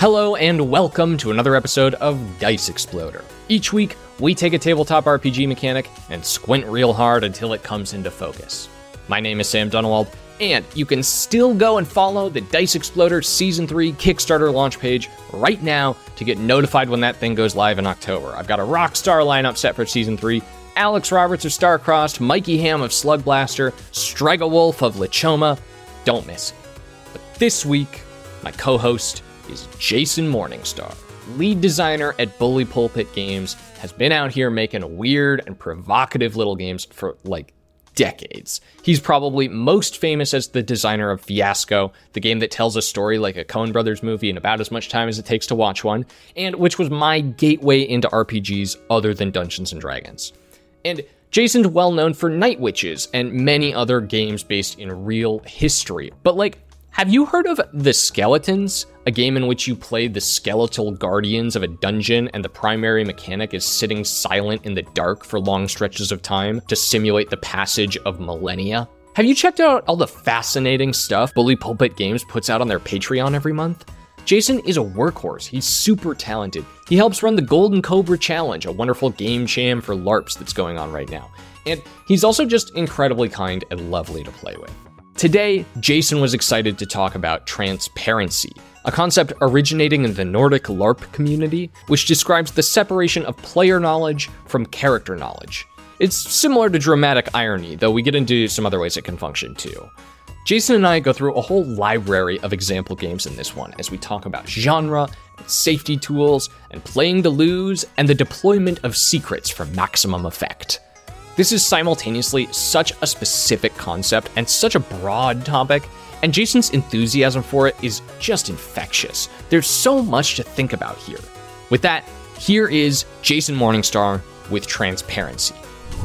Hello and welcome to another episode of Dice Exploder. Each week, we take a tabletop RPG mechanic and squint real hard until it comes into focus. My name is Sam Dunewald, and you can still go and follow the Dice Exploder Season 3 Kickstarter launch page right now to get notified when that thing goes live in October. I've got a rock star lineup set for Season 3. Alex Roberts of Starcrossed, Mikey Ham of Slug Blaster, Strega Wolf of Lechoma. Don't miss it. But this week, my co-host is Jason Morningstar. Lead designer at Bully Pulpit Games, has been out here making weird and provocative little games for decades. He's probably most famous as the designer of Fiasco, the game that tells a story like a Coen Brothers movie in about as much time as it takes to watch one, and which was my gateway into RPGs other than Dungeons & Dragons. And Jason's well known for Night Witches and many other games based in real history. But have you heard of The Skeletons? A game in which you play the skeletal guardians of a dungeon and the primary mechanic is sitting silent in the dark for long stretches of time to simulate the passage of millennia? Have you checked out all the fascinating stuff Bully Pulpit Games puts out on their Patreon every month? Jason is a workhorse. He's super talented. He helps run the Golden Cobra Challenge, a wonderful game jam for LARPs that's going on right now. And he's also just incredibly kind and lovely to play with. Today, Jason was excited to talk about transparency, a concept originating in the Nordic LARP community, which describes the separation of player knowledge from character knowledge. It's similar to dramatic irony, though we get into some other ways it can function too. Jason and I go through a whole library of example games in this one as we talk about genre, and safety tools, and playing to lose, and the deployment of secrets for maximum effect. This is simultaneously such a specific concept and such a broad topic, and Jason's enthusiasm for it is just infectious. There's so much to think about here. With that, here is Jason Morningstar with Transparency.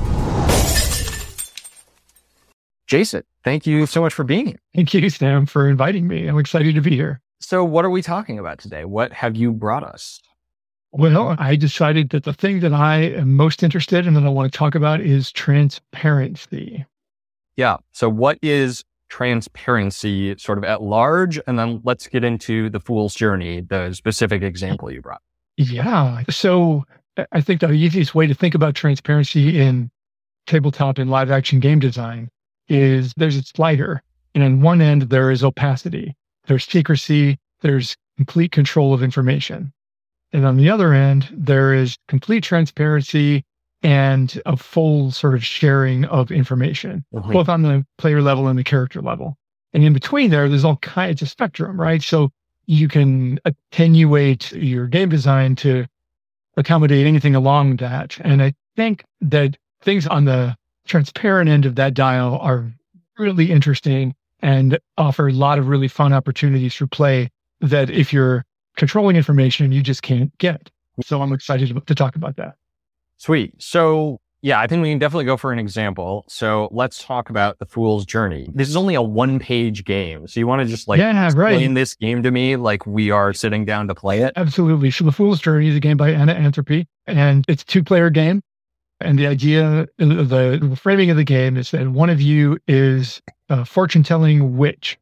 Jason, thank you so much for being here. Thank you, Sam, for inviting me. I'm excited to be here. So what are we talking about today? What have you brought us? Well, I decided that the thing that I am most interested in and that I want to talk about is transparency. Yeah. So what is transparency sort of at large? And then let's get into the Fool's Journey, the specific example you brought. Yeah. So I think the easiest way to think about transparency in tabletop and live action game design is there's a slider. And on one end, there is opacity, there's secrecy, there's complete control of information. And on the other end, there is complete transparency and a full sort of sharing of information, both on the player level and the character level. And in between there's all kinds of spectrum, right? So you can attenuate your game design to accommodate anything along that. And I think that things on the transparent end of that dial are really interesting and offer a lot of really fun opportunities for play that if you're controlling information, you just can't get. So I'm excited to talk about that. Sweet. So yeah, I think we can definitely go for an example. So let's talk about the Fool's Journey. This is only a one-page game. So you want to just explain this game to me like we are sitting down to play it? Absolutely. So the Fool's Journey is a game by Anna Anthropy, and it's a two-player game. And the idea, the framing of the game is that one of you is a fortune-telling witch,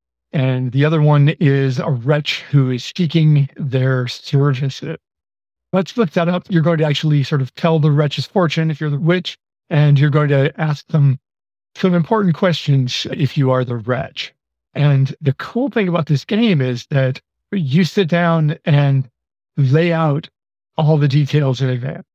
and the other one is a wretch who is seeking their services. Let's flip that up. You're going to actually sort of tell the wretch's fortune if you're the witch, and you're going to ask them some important questions if you are the wretch. And the cool thing about this game is that you sit down and lay out all the details in advance.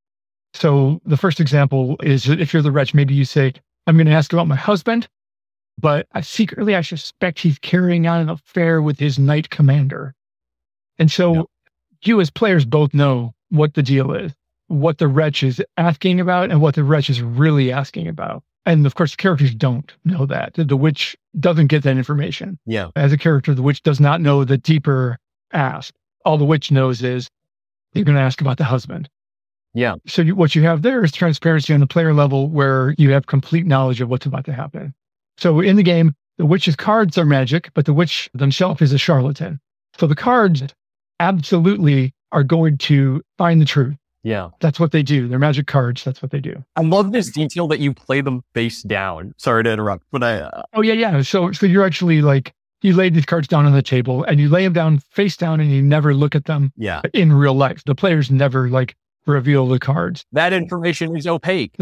So the first example is that if you're the wretch, maybe you say, I'm going to ask about my husband, but I suspect he's carrying on an affair with his knight commander. And so you as players both know what the deal is, what the wretch is asking about and what the wretch is really asking about. And of course, the characters don't know that. The witch doesn't get that information. Yeah. As a character, the witch does not know the deeper ask. All the witch knows is you're going to ask about the husband. Yeah. So what you have there is transparency on the player level where you have complete knowledge of what's about to happen. So in the game, the witch's cards are magic, but the witch themselves is a charlatan. So the cards absolutely are going to find the truth. Yeah. That's what they do. They're magic cards. That's what they do. I love this detail that you play them face down. Sorry to interrupt, but Oh, yeah. So you're actually like you lay these cards down on the table and you lay them down face down and you never look at them in real life. The players never reveal the cards. That information is opaque.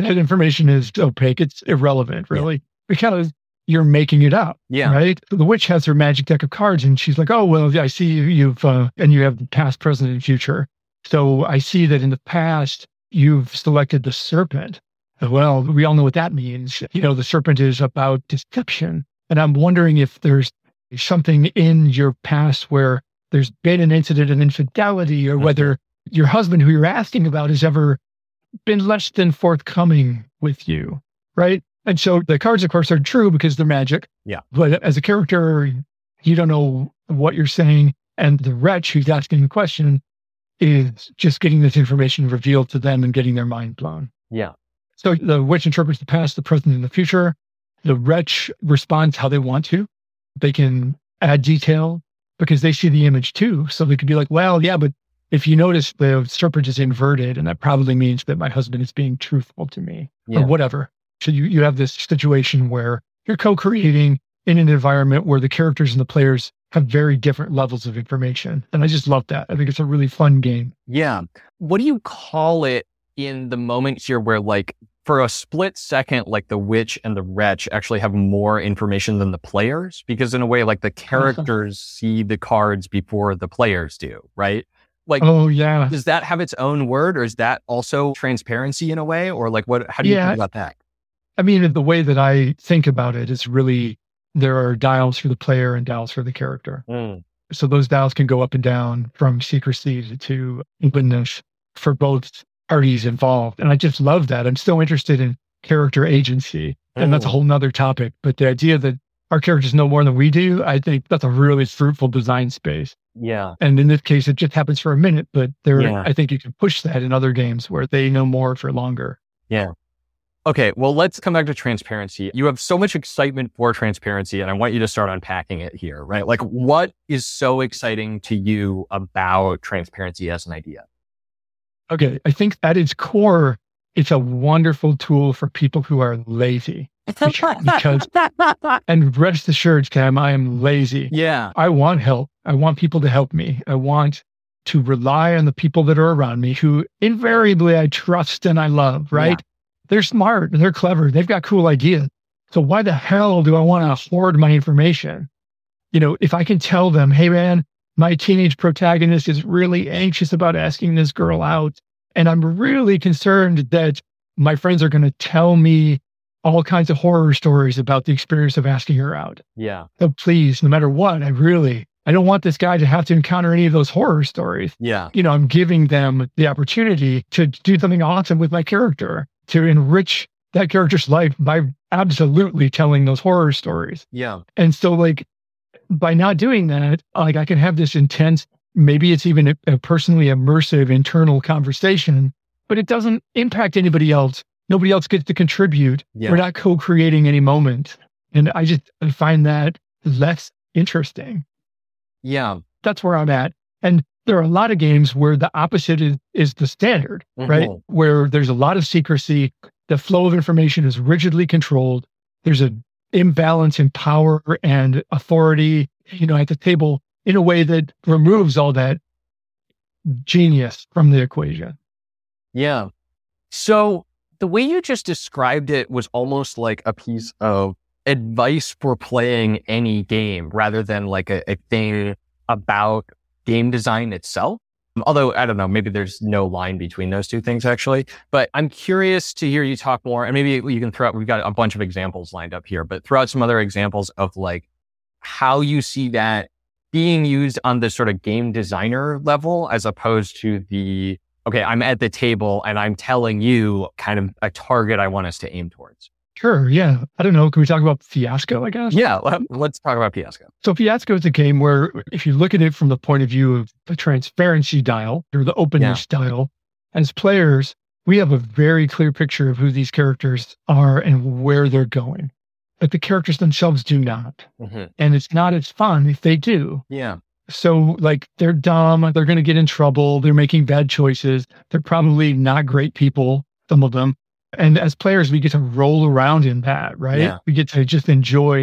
It's irrelevant, really, because you're making it up. Yeah. Right. The witch has her magic deck of cards and she's like, oh, well, I see you've, and you have the past, present, and future. So I see that in the past, you've selected the serpent. Well, we all know what that means. The serpent is about deception. And I'm wondering if there's something in your past where there's been an incident of infidelity, or whether your husband, who you're asking about, has ever been less than forthcoming with you, right? And so the cards, of course, are true because they're magic. Yeah. But as a character, you don't know what you're saying. And the wretch who's asking the question is just getting this information revealed to them and getting their mind blown. Yeah. So the witch interprets the past, the present, and the future. The wretch responds how they want to. They can add detail because they see the image too. So they could be like, well, yeah, but if you notice the serpent is inverted, and that probably means that my husband is being truthful to me, or whatever. So you have this situation where you're co-creating in an environment where the characters and the players have very different levels of information. And I just love that. I think it's a really fun game. Yeah. What do you call it in the moments here where, like, for a split second, like the witch and the wretch actually have more information than the players? Because in a way, like, the characters see the cards before the players do, right? Like, oh yeah. Does that have its own word, or is that also transparency in a way? Or like, how do you think about that? I mean, the way that I think about it is really, there are dials for the player and dials for the character. So those dials can go up and down from secrecy to openness for both parties involved. And I just love that. I'm so interested in character agency. And that's a whole nother topic. But the idea that our characters know more than we do, I think that's a really fruitful design space. Yeah. And in this case, it just happens for a minute, but I think you can push that in other games where they know more for longer. Yeah. Okay, well, let's come back to transparency. You have so much excitement for transparency, and I want you to start unpacking it here, right? Like, what is so exciting to you about transparency as an idea? Okay, I think at its core, it's a wonderful tool for people who are lazy. Because and rest assured, Cam, I am lazy. Yeah. I want help. I want people to help me. I want to rely on the people that are around me who invariably I trust and I love, right? Yeah. They're smart, they're clever, they've got cool ideas. So why the hell do I want to hoard my information? If I can tell them, hey man, my teenage protagonist is really anxious about asking this girl out, and I'm really concerned that my friends are going to tell me all kinds of horror stories about the experience of asking her out. Yeah. So please, no matter what, I don't want this guy to have to encounter any of those horror stories. Yeah. I'm giving them the opportunity to do something awesome with my character, to enrich that character's life by absolutely telling those horror stories. Yeah. And so by not doing that, I can have this intense, maybe it's even a personally immersive internal conversation, but it doesn't impact anybody else. Nobody else gets to contribute. Yeah. We're not co-creating any moment. And I find that less interesting. Yeah. That's where I'm at. And there are a lot of games where the opposite is the standard, right? Where there's a lot of secrecy. The flow of information is rigidly controlled. There's an imbalance in power and authority, at the table in a way that removes all that genius from the equation. Yeah. So the way you just described it was almost like a piece of advice for playing any game rather than like a thing about game design itself. Although, I don't know, maybe there's no line between those two things actually, but I'm curious to hear you talk more, and maybe you can throw out, we've got a bunch of examples lined up here, but throw out some other examples of like how you see that being used on the sort of game designer level as opposed to the, okay, I'm at the table and I'm telling you kind of a target I want us to aim towards. Sure, yeah. I don't know. Can we talk about Fiasco, I guess? Yeah, let's talk about Fiasco. So Fiasco is a game where if you look at it from the point of view of the transparency dial or the openness dial, as players, we have a very clear picture of who these characters are and where they're going. But the characters themselves do not. And it's not as fun if they do. Yeah. So they're dumb, they're going to get in trouble, they're making bad choices, they're probably not great people, some of them. And as players, we get to roll around in that, right? Yeah. We get to just enjoy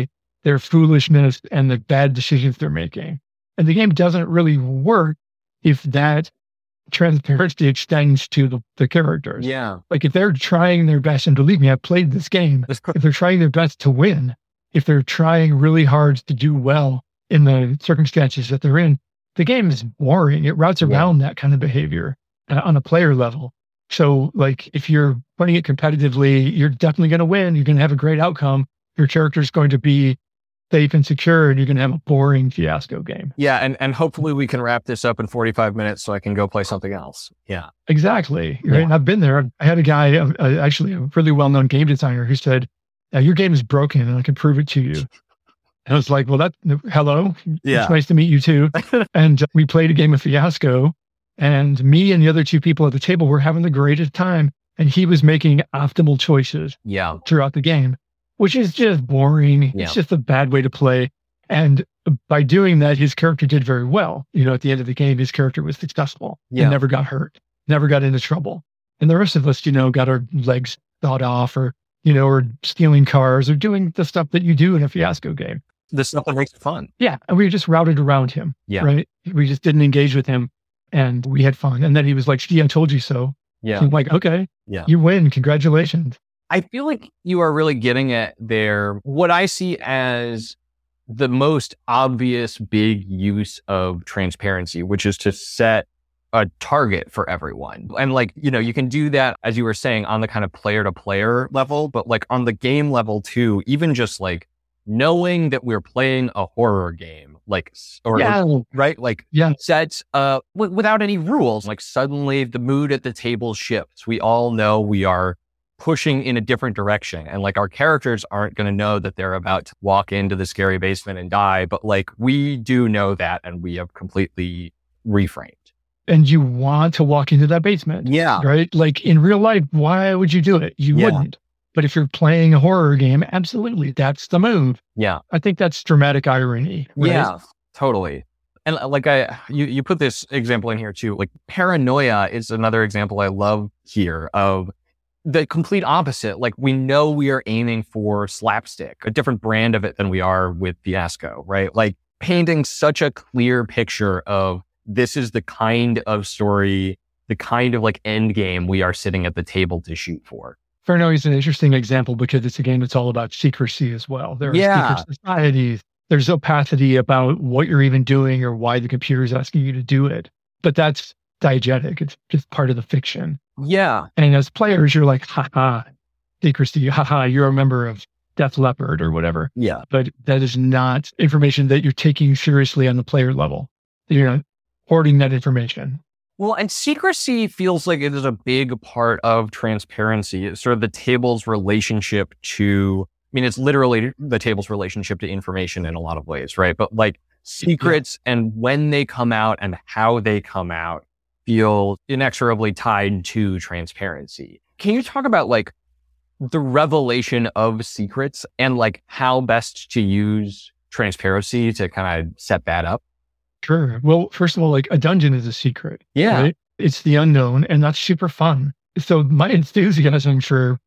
their foolishness and the bad decisions they're making. And the game doesn't really work if that transparency extends to the characters. Yeah. Like if they're trying their best, and believe me, I've played this game, if they're trying their best to win, if they're trying really hard to do well in the circumstances that they're in, the game is boring. It routes around that kind of behavior on a player level. So like if you're playing it competitively, you're definitely going to win. You're going to have a great outcome. Your character's going to be safe and secure, and you're going to have a boring fiasco game. Yeah, and hopefully we can wrap this up in 45 minutes so I can go play something else. Yeah. Exactly. Right? And I've been there. I had a guy, actually a really well-known game designer, who said, your game is broken and I can prove it to you. And I was like, well, hello. Yeah. It's nice to meet you too. And we played a game of Fiasco, and me and the other two people at the table were having the greatest time. And he was making optimal choices throughout the game, which is just boring. It's just a bad way to play. And by doing that, his character did very well. At the end of the game, his character was successful and never got hurt, never got into trouble. And the rest of us, got our legs sawed off, or stealing cars, or doing the stuff that you do in a Fiasco game. The stuff that makes it fun. Yeah. And we just routed around him. Yeah. Right. We just didn't engage with him, and we had fun. And then he was like, "See, I told you so." Yeah. So I'm like, okay. Yeah. You win. Congratulations. I feel like you are really getting at what I see as the most obvious big use of transparency, which is to set a target for everyone. And you can do that, as you were saying, on the kind of player to player level, but on the game level too, even just knowing that we're playing a horror game, sets without any rules. Suddenly the mood at the table shifts. We all know we are pushing in a different direction, and our characters aren't going to know that they're about to walk into the scary basement and die, but we do know that, and we have completely reframed. And you want to walk into that basement. Yeah. Right? In real life, why would you do it? You wouldn't. But if you're playing a horror game, absolutely, that's the move. Yeah. I think that's dramatic irony. Right? Yeah, totally. And you put this example in here too. Paranoia is another example I love here of the complete opposite. We know we are aiming for slapstick, a different brand of it than we are with Fiasco, right? Painting such a clear picture of this is the kind of story, the kind of end game we are sitting at the table to shoot for. Paranoia is an interesting example because it's a game that's all about secrecy as well. There are secret societies. There's opacity about what you're even doing or why the computer is asking you to do it. But that's diegetic. It's just part of the fiction. Yeah. And as players, you're like, haha, secrecy, haha, you're a member of Def Leppard or whatever. Yeah. But that is not information that you're taking seriously on the player level. You're not hoarding that information. Well, and secrecy feels like it is a big part of transparency. It's sort of the table's relationship to, it's literally the table's relationship to information in a lot of ways, right? But secrets and when they come out and how they come out feel inexorably tied to transparency. Can you talk about the revelation of secrets and how best to use transparency to kind of set that up? Sure. Well, first of all, a dungeon is a secret. Yeah. Right? It's the unknown, and that's super fun. So my enthusiasm for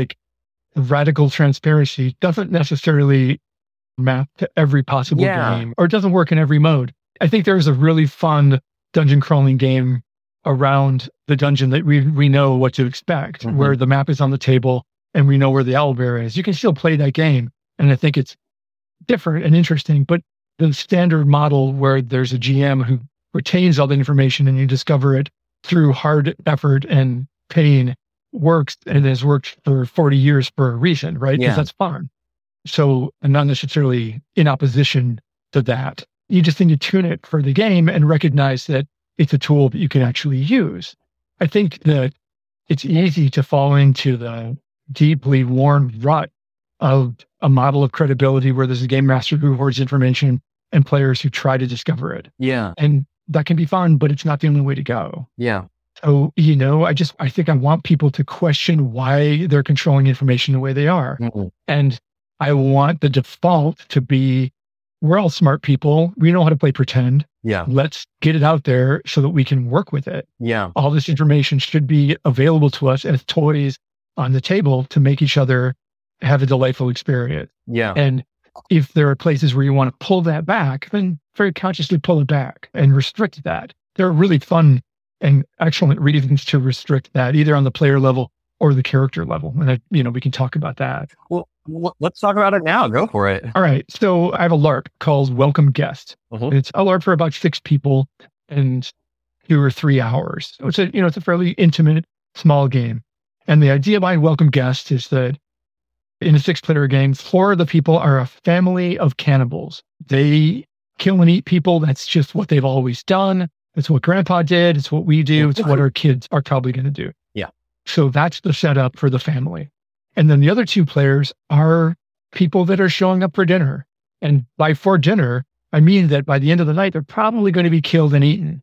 radical transparency doesn't necessarily map to every possible game, or it doesn't work in every mode. I think there's a really fun dungeon crawling game around the dungeon that we know what to expect, where the map is on the table and we know where the owlbear is. You can still play that game, and I think it's different and interesting, but the standard model where there's a GM who retains all the information and you discover it through hard effort and pain works, and has worked for 40 years for a reason, right? Because that's fun. So I'm not necessarily in opposition to that. You just need to tune it for the game and recognize that it's a tool that you can actually use. I think that it's easy to fall into the deeply worn rut of a model of credibility where there's a game master who hoards information and players who try to discover it. Yeah. And that can be fun, but it's not the only way to go. Yeah. So, I think I want people to question why they're controlling information the way they are. Mm-hmm. And I want the default to be, we're all smart people. We know how to play pretend. Yeah. Let's get it out there so that we can work with it. Yeah. All this information should be available to us as toys on the table to make each other have a delightful experience. Yeah. And if there are places where you want to pull that back, then very consciously pull it back and restrict that. There are really fun and excellent reasons to restrict that, either on the player level or the character level. And, we can talk about that. Well, let's talk about it now. Go for it. All right. So I have a LARP called Welcome Guest. It's a LARP for about 6 people and 2 or 3 hours. So it's a fairly intimate, small game. And the idea behind Welcome Guest is that in a 6-player game, 4 of the people are a family of cannibals. They kill and eat people. That's just what they've always done. It's what Grandpa did. It's what we do. It's what our kids are probably going to do. Yeah. So that's the setup for the family. And then the other 2 players are people that are showing up for dinner. And by for dinner, I mean that by the end of the night, they're probably going to be killed and eaten.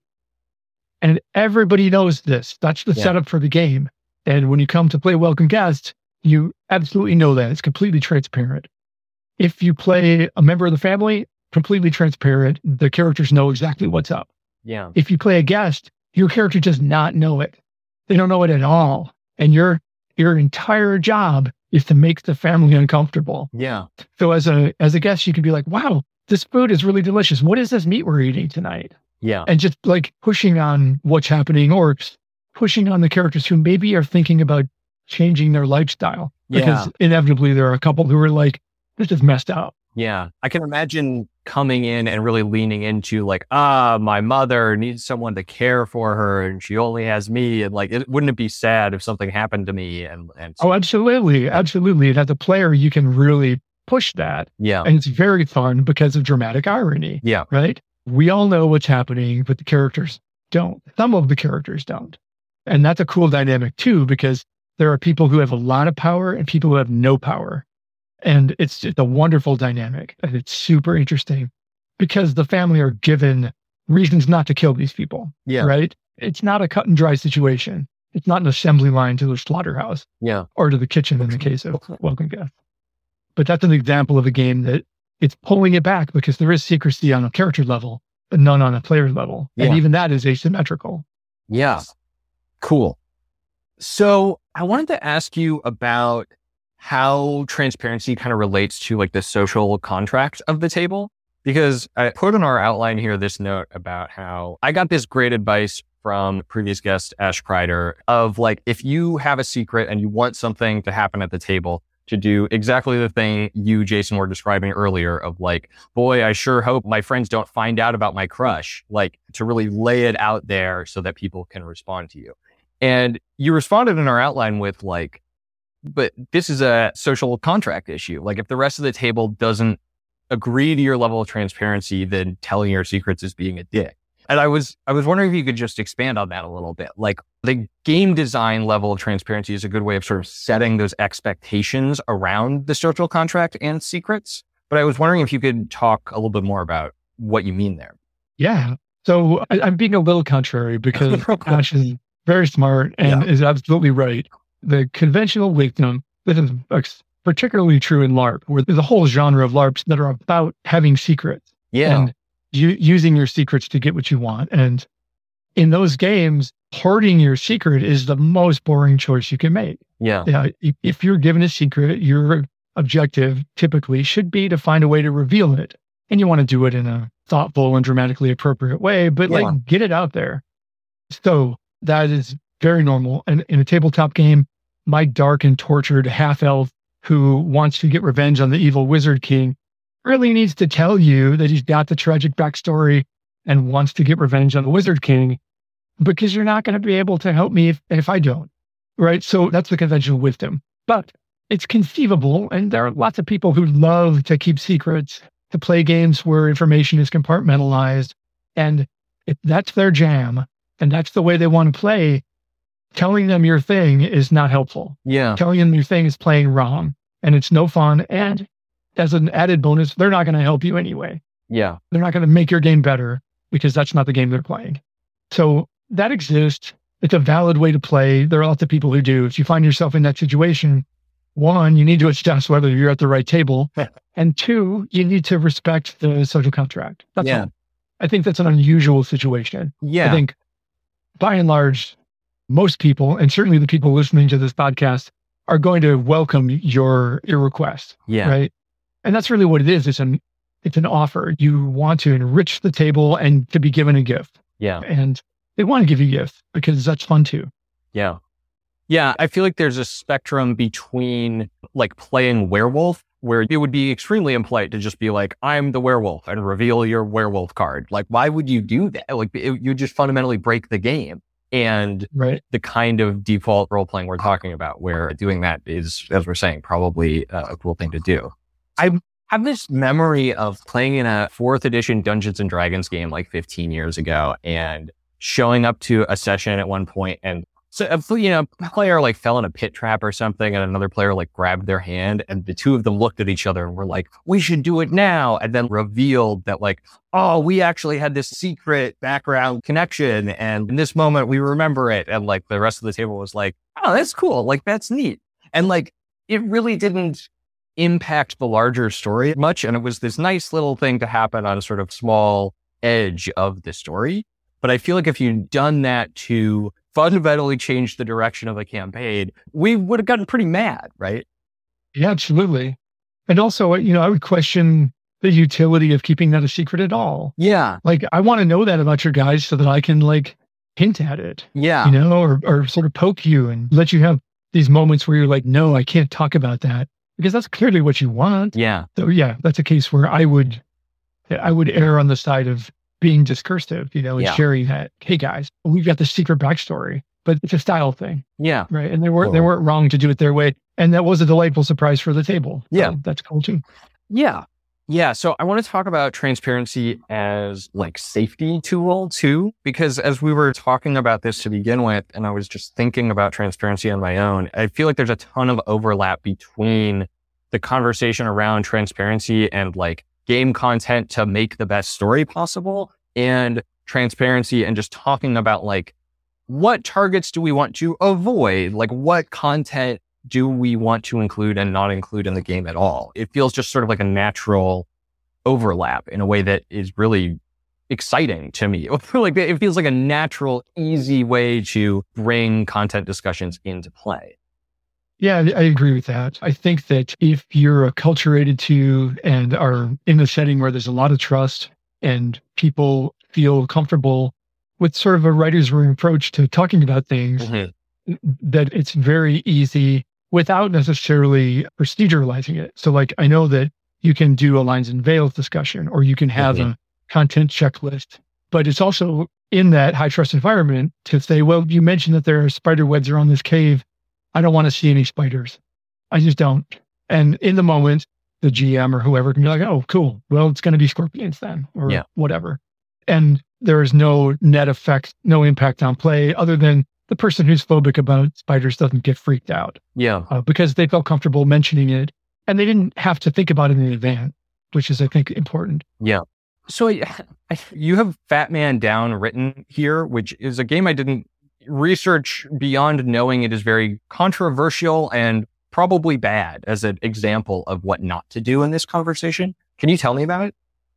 And everybody knows this. That's the setup for the game. And when you come to play Welcome Guest, you absolutely know that. It's completely transparent. If you play a member of the family, completely transparent. The characters know exactly what's up. Yeah. If you play a guest, your character does not know it. They don't know it at all. And your entire job is to make the family uncomfortable. Yeah. So as a guest, you can be like, wow, this food is really delicious. What is this meat we're eating tonight? Yeah. And just like pushing on what's happening or pushing on the characters who maybe are thinking about changing their lifestyle. Because inevitably there are a couple who are like, this is messed up. Yeah. I can imagine coming in and really leaning into like, my mother needs someone to care for her and she only has me. And like, wouldn't it be sad if something happened to me? And Oh, absolutely. Absolutely. And as a player, you can really push that. Yeah. And it's very fun because of dramatic irony. Yeah. Right? We all know what's happening, but the characters don't. Some of the characters don't. And that's a cool dynamic too, because there are people who have a lot of power and people who have no power. And it's a wonderful dynamic. And it's super interesting because the family are given reasons not to kill these people. Yeah. Right? It's not a cut and dry situation. It's not an assembly line to the slaughterhouse. Yeah. Or to the kitchen in the case of Welcome Guest. But that's an example of a game that it's pulling it back because there is secrecy on a character level, but none on a player level. Yeah. And even that is asymmetrical. Yeah. Cool. So I wanted to ask you about how transparency kind of relates to like the social contract of the table, because I put in our outline here this note about how I got this great advice from previous guest Ash Kreider of like, if you have a secret and you want something to happen at the table, to do exactly the thing you, Jason, were describing earlier of like, boy, I sure hope my friends don't find out about my crush, like to really lay it out there so that people can respond to you. And you responded in our outline with like, but this is a social contract issue. Like if the rest of the table doesn't agree to your level of transparency, then telling your secrets is being a dick. And I was wondering if you could just expand on that a little bit. Like the game design level of transparency is a good way of sort of setting those expectations around the social contract and secrets. But I was wondering if you could talk a little bit more about what you mean there. Yeah. So I'm being a little contrary because Ash is very smart and is absolutely right. The conventional wisdom, this is particularly true in LARP, where there's a whole genre of LARPs that are about having secrets. Yeah. And using your secrets to get what you want. And in those games, hoarding your secret is the most boring choice you can make. Yeah. If you're given a secret, your objective typically should be to find a way to reveal it. And you want to do it in a thoughtful and dramatically appropriate way, but like get it out there. So that is very normal. And in a tabletop game, my dark and tortured half-elf who wants to get revenge on the evil Wizard King really needs to tell you that he's got the tragic backstory and wants to get revenge on the Wizard King, because you're not going to be able to help me if I don't, right? So that's the conventional wisdom. But it's conceivable, and there are lots of people who love to keep secrets, to play games where information is compartmentalized, and if that's their jam, and that's the way they want to play, telling them your thing is not helpful. Yeah. Telling them your thing is playing wrong, and it's no fun, and as an added bonus, they're not going to help you anyway. Yeah. They're not going to make your game better because that's not the game they're playing. So that exists. It's a valid way to play. There are lots of people who do. If you find yourself in that situation, 1, you need to assess whether you're at the right table. And 2, you need to respect the social contract. That's all. I think that's an unusual situation. Yeah. I think by and large, most people, and certainly the people listening to this podcast, are going to welcome your request. Yeah. Right. And that's really what it is. It's an offer. You want to enrich the table and to be given a gift. Yeah. And they want to give you gifts because that's fun too. Yeah. Yeah. I feel like there's a spectrum between like playing werewolf, where it would be extremely impolite to just be like, I'm the werewolf, and reveal your werewolf card. Like, why would you do that? Like, you just fundamentally break the game. And the kind of default role playing we're talking about, where doing that is, as we're saying, probably a cool thing to do. I have this memory of playing in a 4th edition Dungeons and Dragons game like 15 years ago, and showing up to a session at one point, and so, a player like fell in a pit trap or something, and another player like grabbed their hand, and the two of them looked at each other and were like, we should do it now. And then revealed that like, oh, we actually had this secret background connection. And in this moment, we remember it. And like the rest of the table was like, oh, that's cool. Like, that's neat. And like, it really didn't impact the larger story much. And it was this nice little thing to happen on a sort of small edge of the story. But I feel like if you'd done that to fundamentally change the direction of a campaign, we would have gotten pretty mad, right? Yeah, absolutely. And also, I would question the utility of keeping that a secret at all. Yeah. Like, I want to know that about your guys so that I can like hint at it. Yeah. Or sort of poke you and let you have these moments where you're like, no, I can't talk about that, because that's clearly what you want. Yeah. So yeah, that's a case where I would err on the side of being discursive, and sharing that, hey guys, we've got this secret backstory, but it's a style thing. Yeah. Right. And they weren't wrong to do it their way. And that was a delightful surprise for the table. Yeah. So that's cool too. Yeah. Yeah. So I want to talk about transparency as like safety tool too, because as we were talking about this to begin with, and I was just thinking about transparency on my own, I feel like there's a ton of overlap between the conversation around transparency and like game content to make the best story possible, and transparency and just talking about like, what targets do we want to avoid? Like, what content do we want to include and not include in the game at all? It feels just sort of like a natural overlap in a way that is really exciting to me. Like, it feels like a natural, easy way to bring content discussions into play. Yeah, I agree with that. I think that if you're acculturated to and are in a setting where there's a lot of trust and people feel comfortable with sort of a writer's room approach to talking about things, that it's very easy without necessarily proceduralizing it. So like, I know that you can do a lines and veils discussion, or you can have a content checklist, but it's also in that high trust environment to say, well, you mentioned that there are spider webs around this cave. I don't want to see any spiders. I just don't. And in the moment, the GM or whoever can be like, oh, cool. Well, it's going to be scorpions then, or whatever. And there is no net effect, no impact on play, other than the person who's phobic about spiders doesn't get freaked out. Yeah. Because they felt comfortable mentioning it, and they didn't have to think about it in advance, which is, I think, important. Yeah. So you have Fat Man Down written here, which is a game I didn't research beyond knowing it is very controversial and probably bad as an example of what not to do in this conversation. Can you tell me about it?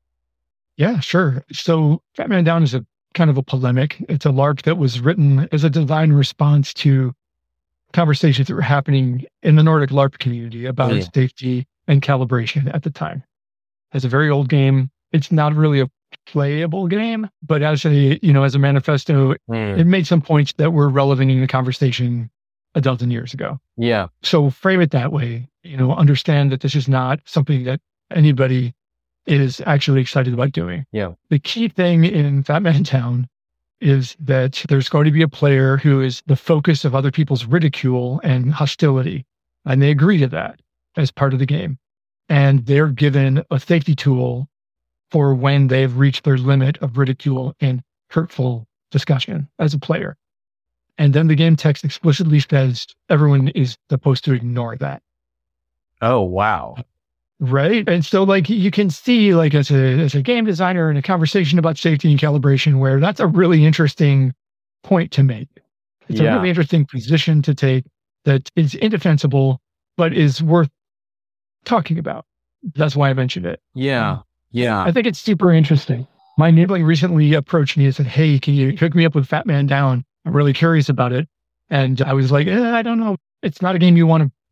Yeah, sure. So Fat Man Down is a kind of a polemic. It's a LARP that was written as a design response to conversations that were happening in the Nordic LARP community about safety and calibration at the time. It's a very old game. It's not really a playable game, but as a manifesto, it made some points that were relevant in the conversation a dozen years ago. Yeah. So frame it that way, understand that this is not something that anybody is actually excited about doing. Yeah. The key thing in Fat Man Down is that there's going to be a player who is the focus of other people's ridicule and hostility. And they agree to that as part of the game. And they're given a safety tool for when they've reached their limit of ridicule and hurtful discussion as a player. And then the game text explicitly says everyone is supposed to ignore that. Oh, wow. Right. And so like you can see like as a game designer in a conversation about safety and calibration, where that's a really interesting point to make. It's a really interesting position to take that is indefensible, but is worth talking about. That's why I mentioned it. Yeah. Yeah. I think it's super interesting. My sibling recently approached me and said, hey, can you hook me up with Fat Man Down? I'm really curious about it. And I was like, I don't know. It's not a game you want to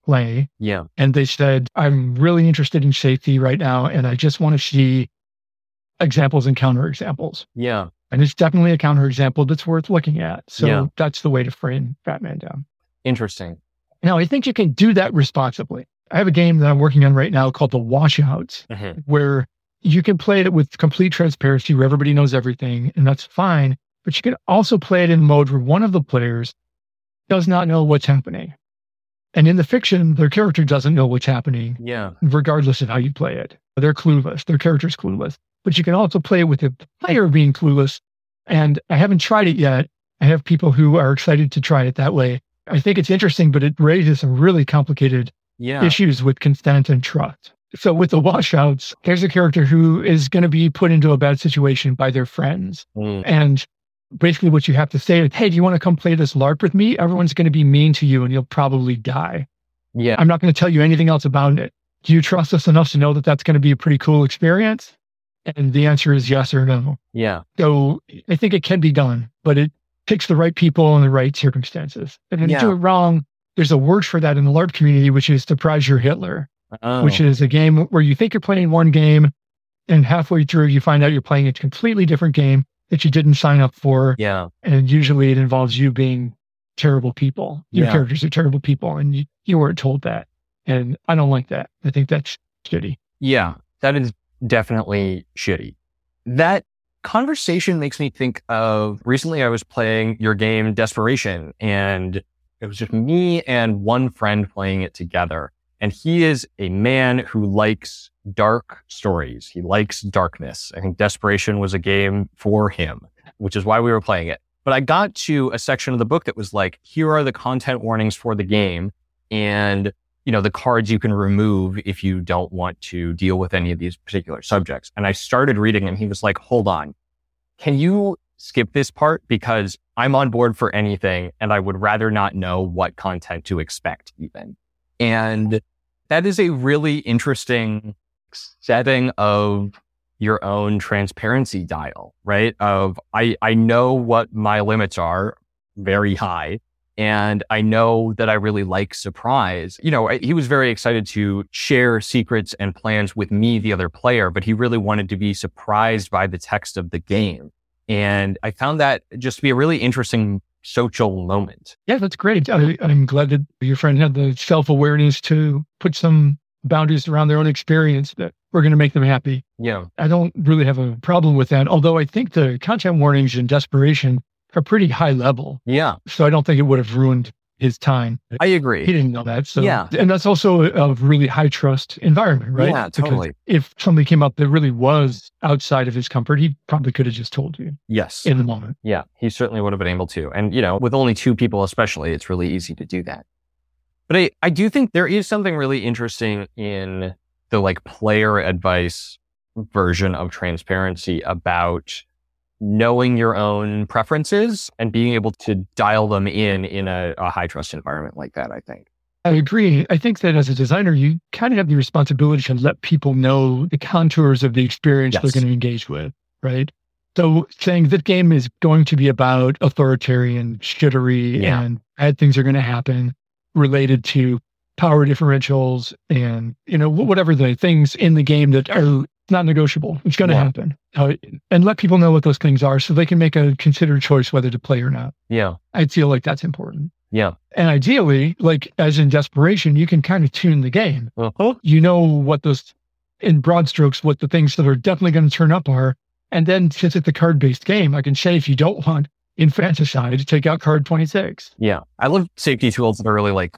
play. Yeah. And they said, I'm really interested in safety right now, and I just want to see examples and counterexamples. Yeah. And it's definitely a counterexample that's worth looking at. So that's the way to frame Fat Man Down. Interesting. Now, I think you can do that responsibly. I have a game that I'm working on right now called The Washouts, where you can play it with complete transparency where everybody knows everything, and that's fine. But you can also play it in mode where one of the players does not know what's happening. And in the fiction, their character doesn't know what's happening, regardless of how you play it. They're clueless. Their character's clueless. But you can also play it with the player being clueless. And I haven't tried it yet. I have people who are excited to try it that way. I think it's interesting, but it raises some really complicated issues with consent and trust. So with the washouts, there's a character who is going to be put into a bad situation by their friends. And basically what you have to say is, hey, do you want to come play this LARP with me? Everyone's going to be mean to you and you'll probably die. Yeah. I'm not going to tell you anything else about it. Do you trust us enough to know that that's going to be a pretty cool experience? And the answer is yes or no. Yeah. So I think it can be done, but it takes the right people in the right circumstances. And if you do it wrong, there's a word for that in the LARP community, which is Surprise Your Hitler, which is a game where you think you're playing one game and halfway through you find out you're playing a completely different game that you didn't sign up for. Yeah. And usually it involves you being terrible people. Your characters are terrible people and you weren't told that. And I don't like that. I think that's shitty. Yeah, that is definitely shitty. That conversation makes me think of recently I was playing your game Desperation, and it was just me and one friend playing it together. And he is a man who likes dark stories. He likes darkness. I think Desperation was a game for him, which is why we were playing it. But I got to a section of the book that was like, here are the content warnings for the game. And the cards you can remove if you don't want to deal with any of these particular subjects. And I started reading and he was like, hold on, can you skip this part? Because I'm on board for anything and I would rather not know what content to expect even. And that is a really interesting setting of your own transparency dial, right? Of I know what my limits are, very high. And I know that I really like surprise. He was very excited to share secrets and plans with me, the other player, but he really wanted to be surprised by the text of the game. And I found that just to be a really interesting social moment. Yeah, that's great. I'm glad that your friend had the self-awareness to put some boundaries around their own experience that we're going to make them happy. Yeah. I don't really have a problem with that. Although I think the content warnings in Desperation are pretty high level. Yeah. So I don't think it would have ruined his time. I agree. He didn't know that. So and that's also a really high trust environment, right? Yeah, totally. Because if something came up that really was outside of his comfort, he probably could have just told you. Yes. In the moment. Yeah, he certainly would have been able to. And, with only two people especially, it's really easy to do that. But I do think there is something really interesting in the player advice version of transparency about knowing your own preferences and being able to dial them in a high trust environment like that, I think. I agree. I think that as a designer, you kind of have the responsibility to let people know the contours of the experience they're going to engage with, right? So saying that game is going to be about authoritarian shittery and bad things are going to happen related to power differentials and, whatever the things in the game that are not negotiable. It's going to happen. And let people know what those things are so they can make a considered choice whether to play or not. Yeah. I feel like that's important. Yeah. And ideally, as in Desperation, you can kind of tune the game. You know what those, in broad strokes, what the things that are definitely going to turn up are. And then since it's a card-based game, I can say if you don't want infanticide, take out card 26. Yeah. I love safety tools that are really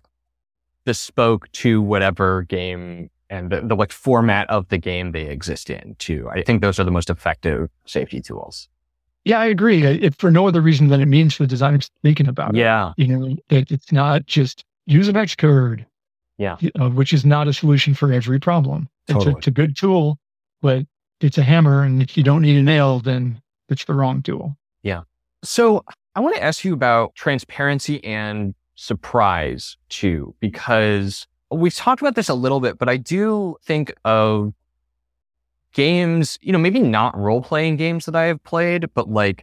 bespoke to whatever game and the format of the game they exist in too. I think those are the most effective safety tools. Yeah, I agree. If for no other reason than it means the designer's thinking about it. Yeah. That it's not just use an X code. Yeah. Which is not a solution for every problem. Totally. It's a good tool, but it's a hammer. And if you don't need a nail, then it's the wrong tool. Yeah. So I want to ask you about transparency and surprise too, because we've talked about this a little bit, but I do think of games, maybe not role-playing games that I have played, but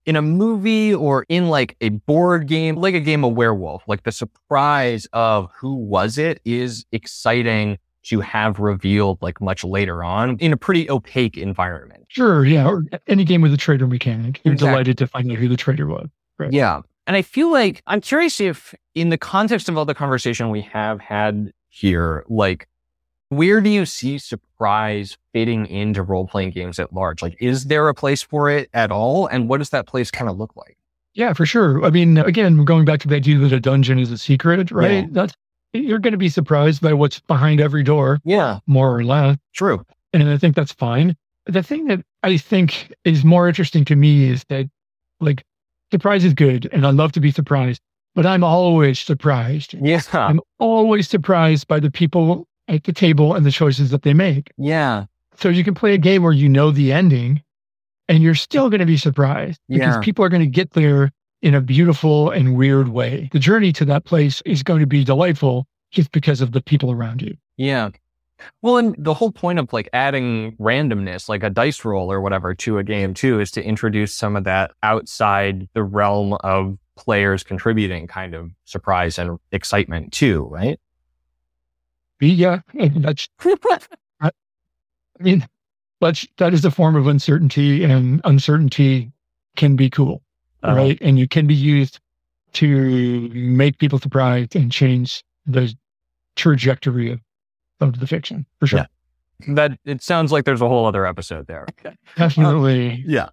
in a movie or in like a board game, like a game of Werewolf, like the surprise of who was it is exciting to have revealed like much later on in a pretty opaque environment. Sure. Yeah. Or any game with a traitor mechanic. You're delighted to find out who the traitor was. Right. Yeah. And I feel like, I'm curious if in the context of all the conversation we have had here, like, where do you see surprise fitting into role-playing games at large? Like, is there a place for it at all? And what does that place kind of look like? Yeah, for sure. I mean, again, we're going back to the idea that a dungeon is a secret, right? Yeah. You're going to be surprised by what's behind every door. Yeah. More or less. True. And I think that's fine. The thing that I think is more interesting to me is that, like, surprise is good, and I love to be surprised, but I'm always surprised. Yeah. I'm always surprised by the people at the table and the choices that they make. Yeah. So you can play a game where you know the ending and you're still going to be surprised because people are going to get there in a beautiful and weird way. The journey to that place is going to be delightful just because of the people around you. Yeah. Well, and the whole point of like adding randomness, like a dice roll or whatever to a game too, is to introduce some of that outside the realm of players contributing kind of surprise and excitement too, right? Yeah, that's, I mean, that is a form of uncertainty, and uncertainty can be cool, right? And it can be used to make people surprised and change the trajectory of the fiction, for sure. Yeah. That it sounds like there's a whole other episode there. Definitely. Yeah.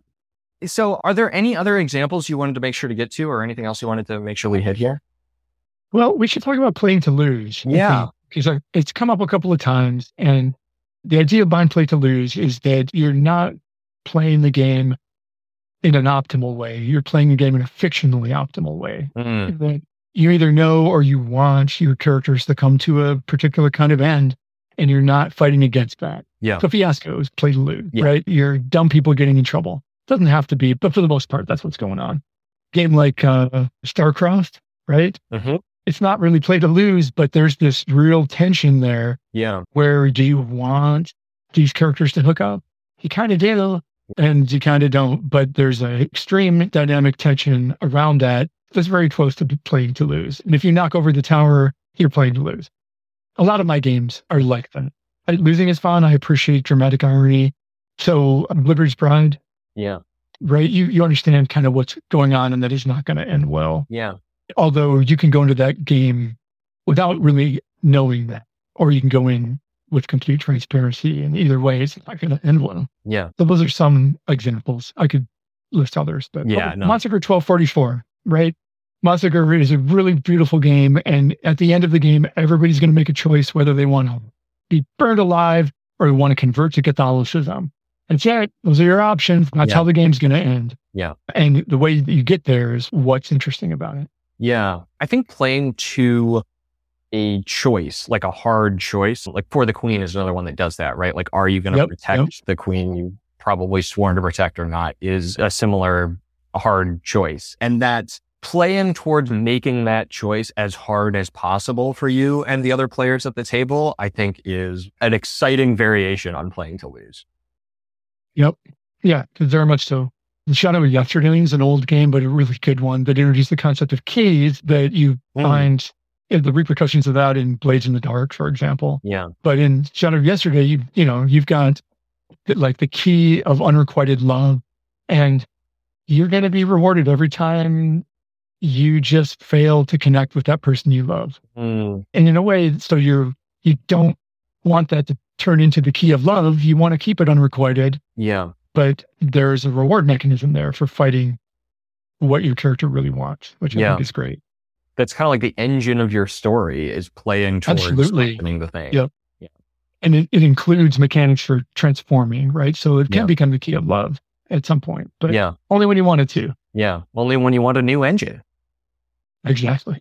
So are there any other examples you wanted to make sure to get to, or anything else you wanted to make sure we hit here? Well, we should talk about playing to lose. Yeah. Because it's come up a couple of times, and the idea behind play to lose is that you're not playing the game in an optimal way. You're playing the game in a fictionally optimal way. That you either know or you want your characters to come to a particular kind of end, and you're not fighting against that. Yeah. So Fiasco is play to lose, right? You're dumb people getting in trouble. Doesn't have to be, but for the most part, that's what's going on. Game like Starcrossed, right? Mm-hmm. It's not really play to lose, but there's this real tension there. Yeah. Where do you want these characters to hook up? You kind of do, and you kind of don't. But there's an extreme dynamic tension around that that's very close to playing to lose. And if you knock over the tower, you're playing to lose. A lot of my games are like that. Losing is fun. I appreciate dramatic irony. So Liberty's Bride. Yeah. Right? You understand kind of what's going on, and that is not going to end well. Yeah. Although you can go into that game without really knowing that, or you can go in with complete transparency, and either way, it's not going to end well. Yeah. So those are some examples. I could list others, but Massacre 1244, right? Massacre is a really beautiful game, and at the end of the game, everybody's going to make a choice whether they want to be burned alive or they want to convert to Catholicism. That's it. Those are your options. That's how the game's going to end. Yeah. And the way that you get there is what's interesting about it. Yeah. I think playing to a choice, like a hard choice, like For the Queen is another one that does that, right? Like, are you going to protect the queen you probably sworn to protect or not, is a similar hard choice. And that's playing towards making that choice as hard as possible for you and the other players at the table, I think is an exciting variation on playing to lose. Yep. Yeah, very much so. The Shadow of Yesterday is an old game, but a really good one that introduced the concept of keys that you find the repercussions of that in Blades in the Dark, for example. Yeah. But in Shadow of Yesterday, you've got like the key of unrequited love, and you're going to be rewarded every time you just fail to connect with that person you love. And in a way, so you don't want that to turn into the key of love. You want to keep it unrequited. Yeah. But there's a reward mechanism there for fighting what your character really wants, which I think is great. That's kind of like the engine of your story is playing towards happening the thing. Yep. Yeah. And it includes mechanics for transforming, right? So it can become the key of love at some point, but only when you want it to. Yeah. Only when you want a new engine. Exactly.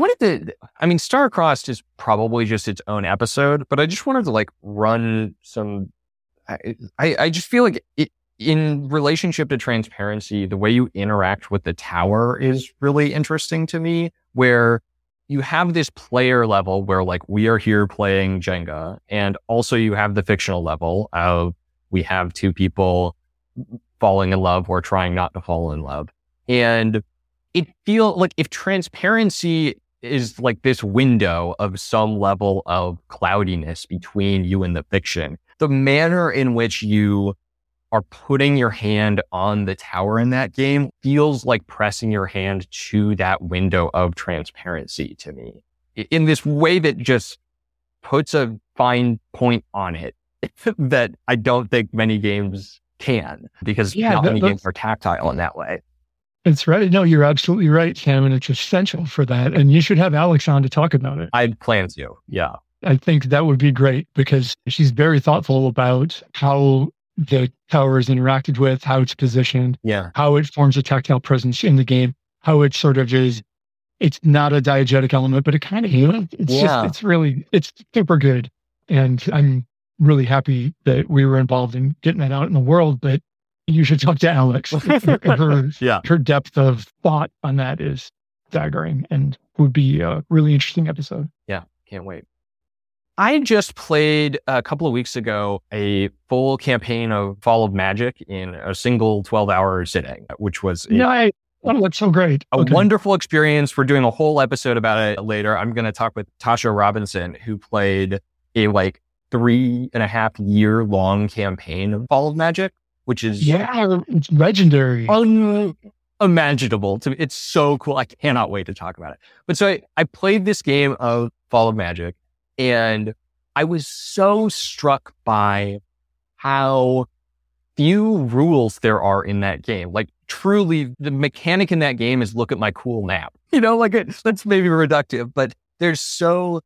Starcrossed is probably just its own episode, but I just wanted to run some, I just feel like it, in relationship to transparency, the way you interact with the tower is really interesting to me, where you have this player level where we are here playing Jenga, and also you have the fictional level of we have two people falling in love or trying not to fall in love. And it feels like if transparency is like this window of some level of cloudiness between you and the fiction, the manner in which you are putting your hand on the tower in that game feels like pressing your hand to that window of transparency to me in this way that just puts a fine point on it that I don't think many games can, because not many games are tactile in that way. It's right. No, you're absolutely right, Sam, and it's essential for that. And you should have Alex on to talk about it. I'd plan to, yeah. I think that would be great because she's very thoughtful about how the tower is interacted with, how it's positioned, how it forms a tactile presence in the game, how it sort of is. It's not a diegetic element, but it kind of is. It's super good. And I'm really happy that we were involved in getting that out in the world, but you should talk to Alex. Her depth of thought on that is staggering and would be a really interesting episode. Yeah, can't wait. I just played a couple of weeks ago a full campaign of Fall of Magic in a single 12-hour sitting, which was that's so great. A wonderful experience. We're doing a whole episode about it later. I'm going to talk with Tasha Robinson, who played a 3.5 year long campaign of Fall of Magic, which is it's legendary, unimaginable to me. It's so cool. I cannot wait to talk about it. But so I played this game of Fall of Magic, and I was so struck by how few rules there are in that game. Like, truly, the mechanic in that game is look at my cool nap. That's maybe reductive, but there's so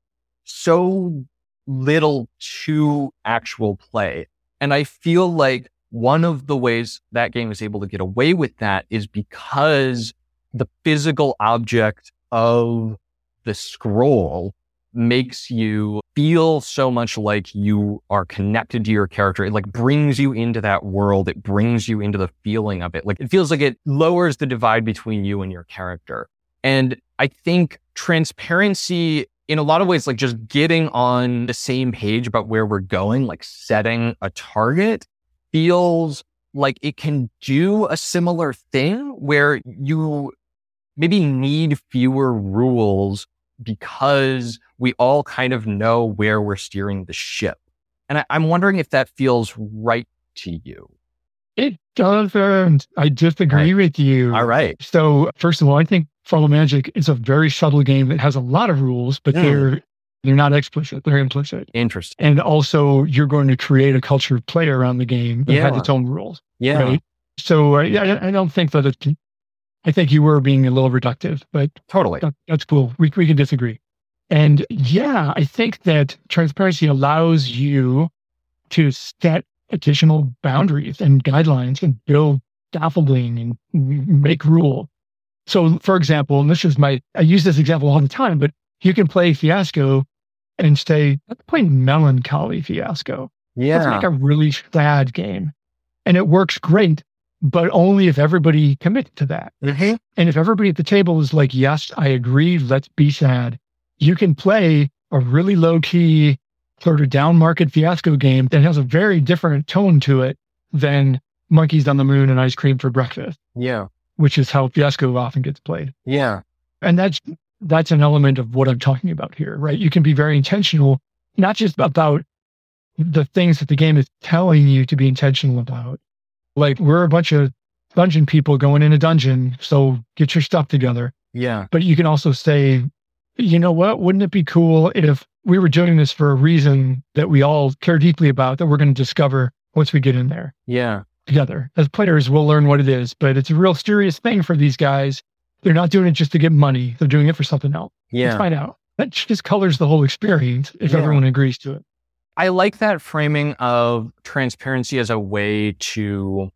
little to actual play. And I feel like one of the ways that game is able to get away with that is because the physical object of the scroll makes you feel so much like you are connected to your character. It brings you into that world. It brings you into the feeling of it. It feels like it lowers the divide between you and your character. And I think transparency in a lot of ways, just getting on the same page about where we're going, setting a target, feels like it can do a similar thing where you maybe need fewer rules because we all kind of know where we're steering the ship. And I'm wondering if that feels right to you. It doesn't. I disagree with you. All right. So first of all, I think Fall of Magic is a very subtle game that has a lot of rules, but they're not explicit. They're implicit. Interesting. And also, you're going to create a culture of play around the game that has its own rules. Yeah. Right? So I don't think that I think you were being a little reductive, but totally. That's cool. We can disagree. And I think that transparency allows you to set additional boundaries and guidelines and build scaffolding and make rules. So, for example, and I use this example all the time, but you can play Fiasco and say, let's play Melancholy Fiasco. Yeah. Let's make a really sad game. And it works great, but only if everybody commits to that. Mm-hmm. And if everybody at the table is like, yes, I agree, let's be sad, you can play a really low-key, sort of down-market Fiasco game that has a very different tone to it than Monkeys on the Moon and Ice Cream for Breakfast. Yeah. Which is how Fiasco often gets played. Yeah. And that's an element of what I'm talking about here, right? You can be very intentional, not just about the things that the game is telling you to be intentional about. We're a bunch of dungeon people going in a dungeon, so get your stuff together. Yeah. But you can also say, you know what? Wouldn't it be cool if we were doing this for a reason that we all care deeply about, that we're going to discover once we get in there? Yeah. Together. As players, we'll learn what it is, but it's a real serious thing for these guys. They're not doing it just to get money. They're doing it for something else. Yeah. Let's find out. That just colors the whole experience if everyone agrees to it. I like that framing of transparency as a way to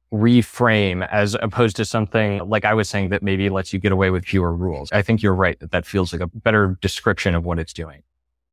reframe, as opposed to something like I was saying that maybe lets you get away with fewer rules. I think you're right that feels like a better description of what it's doing.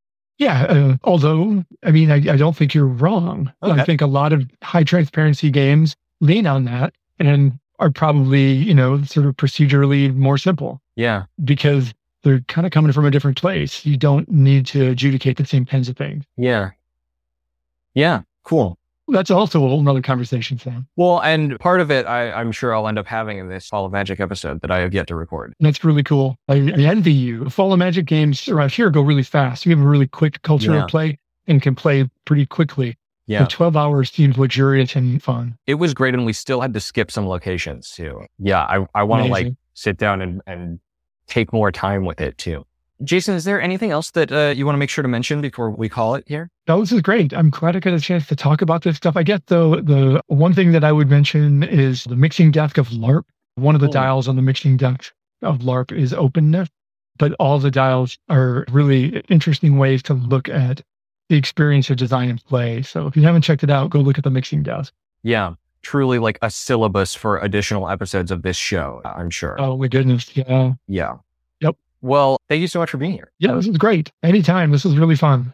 Yeah, although, I don't think you're wrong. Okay. I think a lot of high transparency games lean on that and are probably, sort of procedurally more simple. Yeah. Because they're kind of coming from a different place. You don't need to adjudicate the same kinds of things. Yeah. Yeah. Cool. That's also a whole nother conversation, Sam. Well, and part of it, I'm sure I'll end up having in this Fall of Magic episode that I have yet to record. That's really cool. I envy you. Fall of Magic games around here go really fast. We have a really quick culture of play and can play pretty quickly. Yeah. 12 hours seems luxurious and fun. It was great, and we still had to skip some locations too. Yeah, I want to like sit down and take more time with it too. Jason, is there anything else that you want to make sure to mention before we call it here? No, this is great. I'm glad I got a chance to talk about this stuff. I guess the one thing that I would mention is the mixing deck of LARP. One of the dials on the mixing deck of LARP is openness, but all the dials are really interesting ways to look at the experience of design and play. So if you haven't checked it out, go look at the mixing desk. Yeah, truly like a syllabus for additional episodes of this show, I'm sure. Oh my goodness, yeah. Yeah. Yep. Well, thank you so much for being here. Yeah, this was great. Anytime. This was really fun.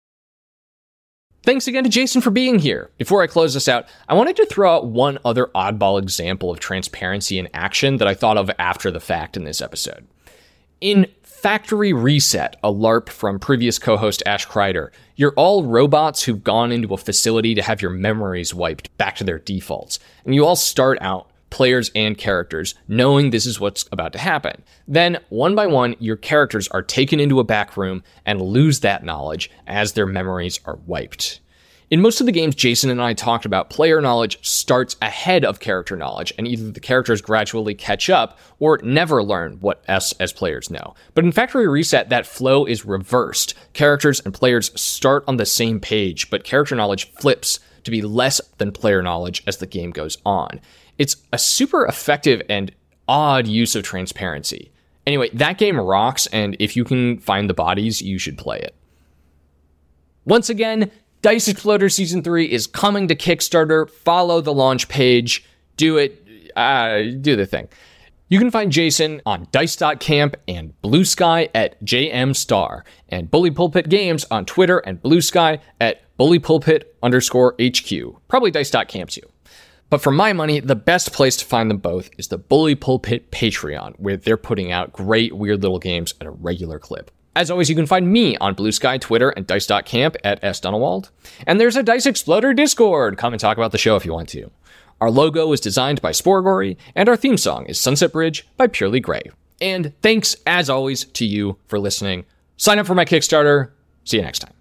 Thanks again to Jason for being here. Before I close this out, I wanted to throw out one other oddball example of transparency in action that I thought of after the fact in this episode. In Factory Reset, a LARP from previous co-host Ash Kreider, you're all robots who've gone into a facility to have your memories wiped back to their defaults. And you all start out, players and characters, knowing this is what's about to happen. Then, one by one, your characters are taken into a back room and lose that knowledge as their memories are wiped. In most of the games Jason and I talked about, player knowledge starts ahead of character knowledge, and either the characters gradually catch up or never learn what us as players know. But in Factory Reset, that flow is reversed. Characters and players start on the same page, but character knowledge flips to be less than player knowledge as the game goes on. It's a super effective and odd use of transparency. Anyway, that game rocks, and if you can find the bodies, you should play it. Once again, Dice Exploder Season 3 is coming to Kickstarter. Follow the launch page. Do it. Do the thing. You can find Jason on Dice.camp and Blue Sky at JMStar, and Bully Pulpit Games on Twitter and Blue Sky at BullyPulpit_HQ. Probably Dice.camp too. But for my money, the best place to find them both is the Bully Pulpit Patreon, where they're putting out great, weird little games at a regular clip. As always, you can find me on Blue Sky, Twitter, and Dice.camp at @SDunawald. And there's a Dice Exploder Discord. Come and talk about the show if you want to. Our logo was designed by Sporgory, and our theme song is Sunset Bridge by Purely Grey. And thanks, as always, to you for listening. Sign up for my Kickstarter. See you next time.